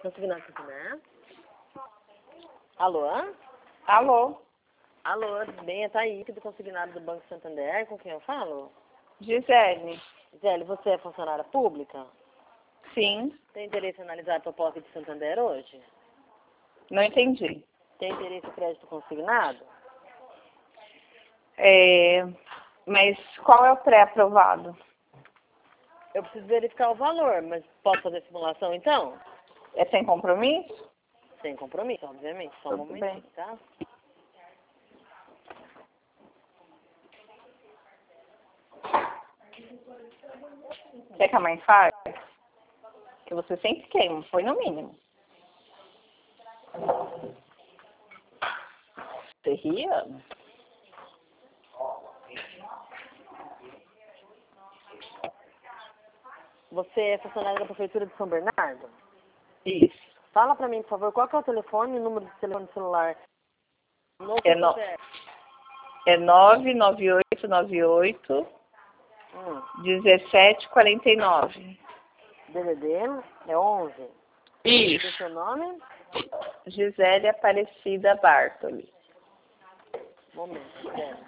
Consignado aqui, né? Alô? Alô, Alô, tudo bem? É Thaís, do consignado do Banco Santander. Com quem eu falo? Gisele. Gisele, você é funcionária pública? Sim, Tem interesse em analisar a proposta de Santander hoje? não entendi. Tem interesse em crédito consignado? Mas qual é o pré-aprovado? Eu preciso verificar o valor, mas posso fazer simulação então? É sem compromisso? Sem compromisso, obviamente. Só um Tudo momentinho, bem. tá? Quer que a mãe fale? Que você sempre queima, foi no mínimo. Você ria? Você é funcionária da Prefeitura de São Bernardo? Isso. Fala pra mim, por favor, qual que é o telefone e o número de telefone celular? No É, no, CPF. é 99898 1749. DDD é 11. E o Isso. seu nome? Gisele Aparecida Bartoli. Momento, Gisele.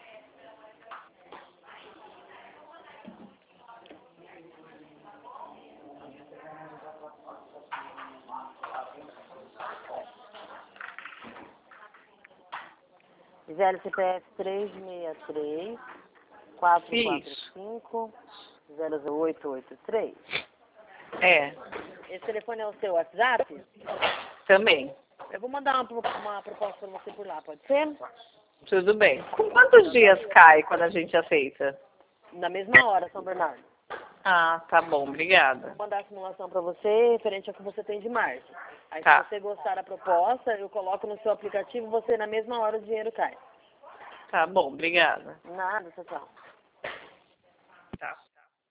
Gisele, CPF 363 445 00883. É, Esse telefone é o seu WhatsApp? também. Eu vou mandar uma proposta para você por lá, pode ser? Tudo bem. Com quantos dias cai quando a gente aceita? Na mesma hora, São Bernardo. Ah, tá bom, obrigada. Vou mandar a simulação para você referente ao que você tem de margem. Aí, Tá. se você gostar da proposta, eu coloco no seu aplicativo, você na mesma hora o dinheiro cai. Tá bom, obrigada. Nada, tchau, tchau. Tá.